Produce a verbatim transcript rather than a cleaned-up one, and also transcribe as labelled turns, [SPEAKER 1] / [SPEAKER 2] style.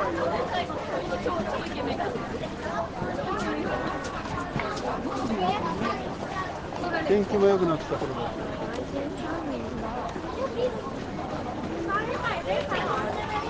[SPEAKER 1] 天気も良くなってきた頃だ。